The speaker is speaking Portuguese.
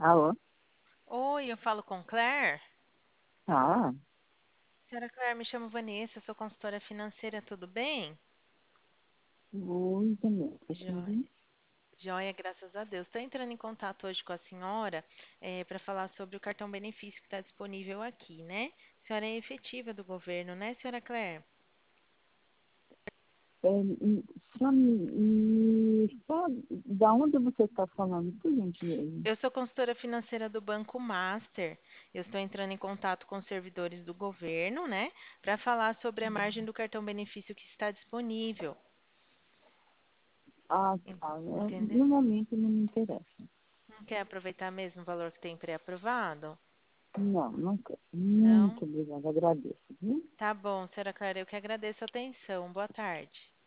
Alô? Oi, eu falo com Claire. Ah, Senhora Claire, me chamo Vanessa, sou consultora financeira, tudo bem? oi, Vanessa, Joia, tudo? joia, graças a Deus. Estou entrando em contato hoje com a senhora para falar sobre o cartão benefício que está disponível aqui, né? A senhora é efetiva do governo, né, senhora Claire? Só só da onde você está falando, por gentileza? Eu sou consultora financeira do Banco Master. Eu estou entrando em contato com os servidores do governo, né, para falar sobre a margem do cartão benefício que está disponível. Ah, En- tá. Entendeu? No momento não me interessa. Não quer aproveitar mesmo o valor que tem pré-aprovado? Não, não quero. Não? Muito obrigada, agradeço, viu? Tá bom, senhora Clara, eu que agradeço a atenção. Boa tarde.